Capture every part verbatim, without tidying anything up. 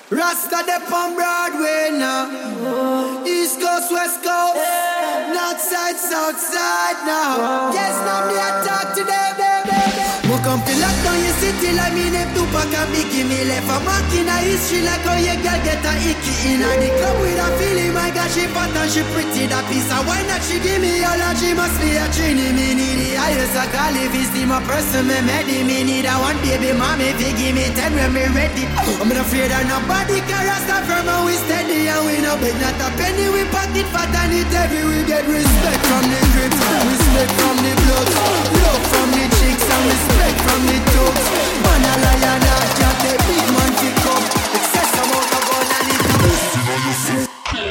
Rasta dep on Broadway now. East Coast, West Coast, North Side, South Side now. Yes, now me I talk to them. Mo come to lock down your city like me name Tupac and Biggie. Me left a mark in a history like how your girl get a icky in a the club with a feeling. My God, she fat and she pretty. That piece of wine that she give me, all that she must be a trini. Me need the highest I call if it's my person. Me made me need a one baby mommy. If you give me ten when me ready. I'm not afraid of nobody can rasta from and we steady and we no beg not a penny. We pocket fat and it heavy. We get respect from the grips, respect from the blood, love from the chicks and respect from the dogs. Man a lion and can't take big man pick up. Excess amount of gun and it goes.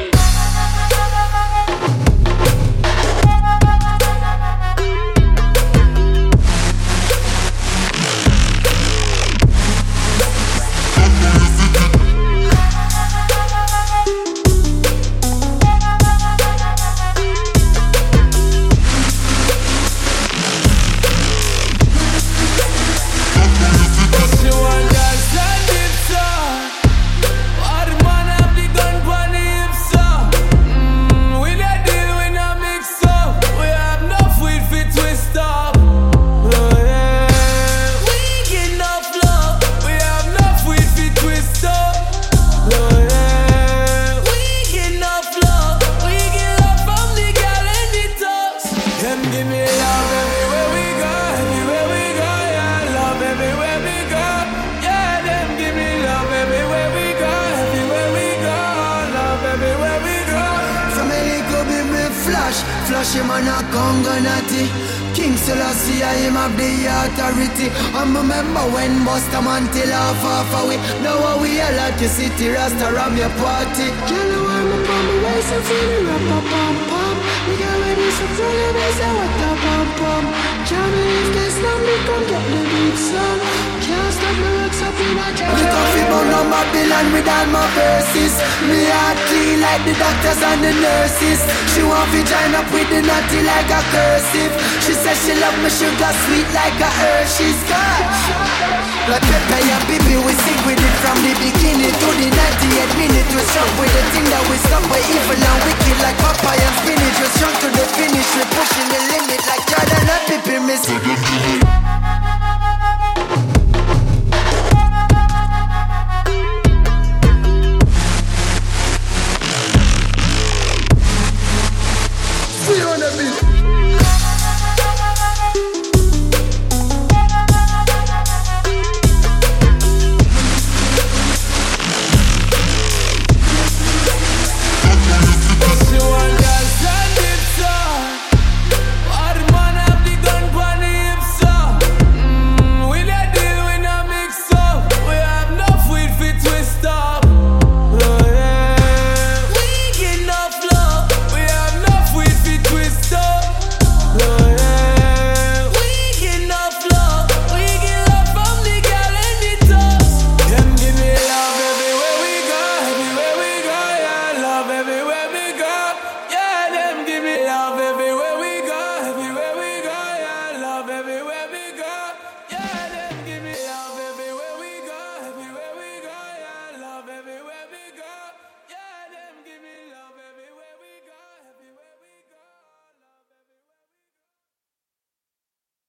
Flash him on a Conganati. King Selassie, I am of the authority. I'm a member when Busta Man till half half away. Now we all at the city, Rasta ram your party. Jello, I'm a bomb, race and feel the rap, pam pam. We got ready some trouble, they say what the pam pam. Jamming if this now me come get the beat song. Can't stop me rocks up in a jam. Me coffee bound on Babylon with all my verses. Me heart clean like the doctors and the nurses. She want to join up with the naughty like a cursive. She says she love me sugar sweet like a Hershey's car. Like Pepe and Bibi, we sing with it from the beginning to the ninety-eight minute. We strong with the thing that we stop by evil and wicked like papaya and spinach. We strong to the finish, we pushing the limit like Jordan and Pippen, miss.